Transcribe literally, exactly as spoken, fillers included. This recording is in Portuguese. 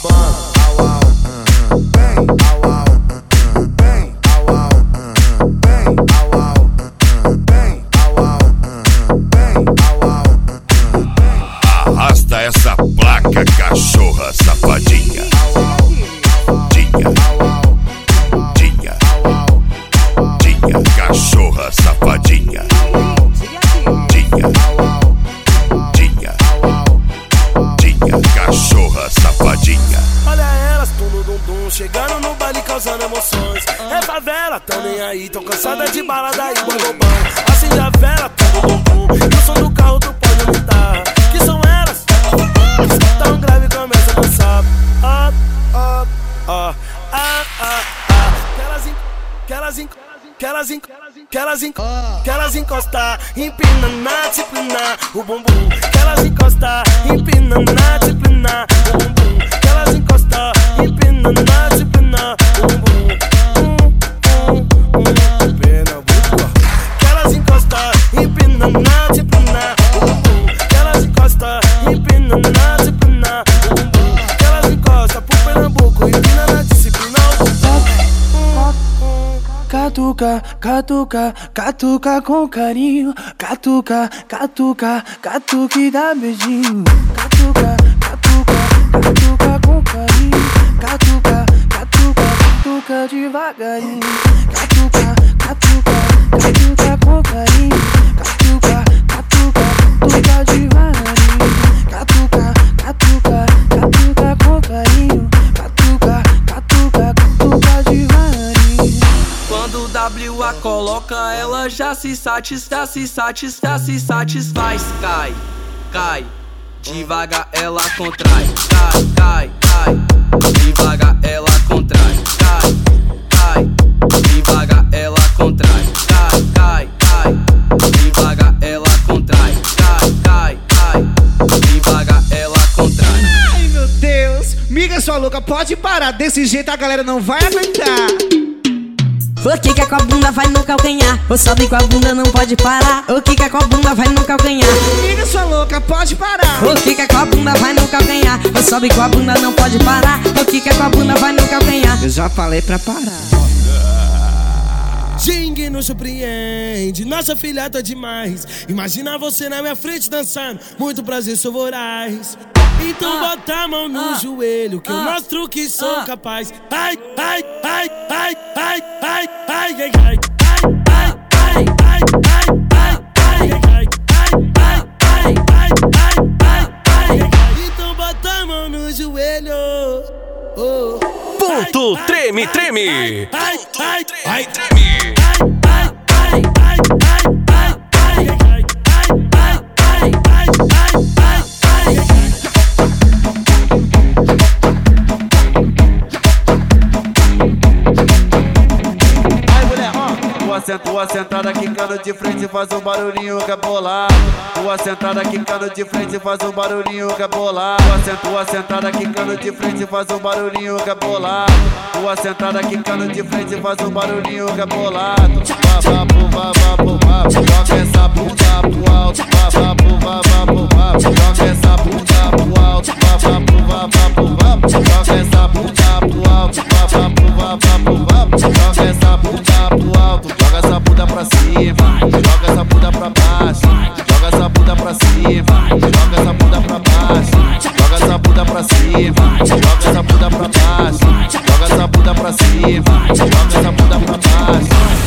Arrasta essa placa, cachorra safadinha. Dinha, dinha, dinha, cachorra safadinha. Dinha, dinha, dinha, cachorra safadinha. Olha elas, tum dum dum, chegando no baile causando emoções. É favela, tão nem aí, tão cansada de balada e bobão. Acende a vela, tum dum dum, e o som do carro tu pode aumentar. Que são elas, tão grave começa a dançar. Up, up, up, ah, ah, ah. Que elas en, que elas en, que elas en, que elas en, que elas encostar, empina na disciplina, o bumbum. Que elas encostar, empina na disciplina, o bumbum. Que elas encostar, empina na disciplina, o bumbum. Pena boca. Que elas encostar, empina na disciplina, o bumbum. Que elas encostar, empina na disciplina, o bumbum. Que elas encostar pro Pernambuco, empina na disciplina, o bumbum. Catuca, catuca, catuca com carinho. Catuca, catuca, catuca e dá beijinho. Catuca, catuca, catuca com carinho. Catuca, catuca, catuca devagarinho. Catuca, catuca, catuca com carinho. Catuca, catuca, catuca devagarinho. Catuca, catuca, catuca com carinho. Catuca, catuca, catuca devagarinho. Quando o W A coloca, ela já se satisfaz, se satisfaz, se satisfaz. Cai, cai, devagar ela contrai. Cai, cai, cai, devagar ela contrai. Cai, cai, devagar ela contrai. Cai, cai, cai, devagar ela contrai. Cai, cai, cai, devagar ela contrai. Ai meu Deus, miga sua louca, pode parar, desse jeito a galera não vai aguentar. O quica com a bunda vai no calcanhar, o sobe com a bunda não pode parar. O quica com a bunda vai no calcanhar. Miga sua louca, pode parar. O quica com a bunda vai no calcanhar, o sobe com a bunda não pode parar. O quica com a bunda vai no calcanhar. Eu já falei pra parar. Jingue nos surpreende, nossa filha tá demais. Imagina você na minha frente dançando, muito prazer, sou voraz. Então ah, bota a mão no ah, joelho, que ah, eu mostro que sou ah, capaz. Ai, ai, ai, ai, ai, ai, ai, ai, ai, ai, ai, ai, ai, ai, ai, ai, ai, ai. Então bota a mão no joelho. Oh. Ponto treme, treme. Ai, ai, ai, treme. Ai, ai, ai, ai, ai, ai, ai, ai, ai, ai, ai, ai. Tua sentada quicando de frente faz um barulhinho que é bolado. Tua sentada quicando de frente faz um barulhinho que é bolado. Tua sentada quicando de frente faz um barulhinho que é bolado. Tua sentada quicando de frente faz um barulhinho que é bolado. Bababu, bababu, bababu, joga essa bunda pro alto. Bababu, bababu, bababu, joga essa bunda pro alto. Bababu, bababu, bababu, joga essa